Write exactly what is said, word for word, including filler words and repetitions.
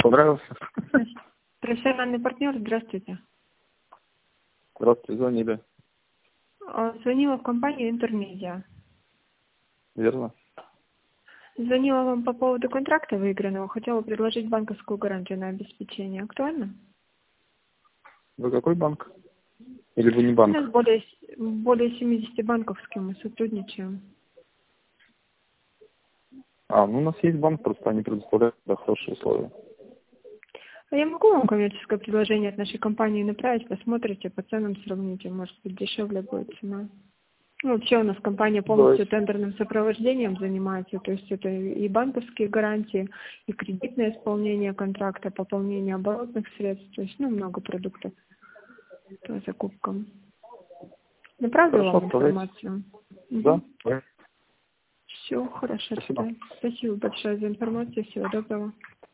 понравился. Профессиональный партнер, здравствуйте. Здравствуйте, звонили. А, Звонила в компанию Интермедиа. Верно? Звонила вам по поводу контракта выигранного. Хотела предложить банковскую гарантию на обеспечение. Актуально? Вы какой банк? Или вы не У банк? нас более, с- более семидесяти банков, с кем мы сотрудничаем. А, ну у нас есть банк, просто они предоставляют да, хорошие условия. А я могу вам коммерческое предложение от нашей компании направить, посмотрите, по ценам сравните, может быть, дешевле будет цена. Ну, вообще у нас компания полностью Давайте. тендерным сопровождением занимается, то есть это и банковские гарантии, и кредитное исполнение контракта, пополнение оборотных средств, то есть, ну, много продуктов по закупкам. Направлю Хорошо, вам оставляйте. информацию? Да? Все, хорошо. Спасибо. Да. Спасибо большое за информацию, всего доброго.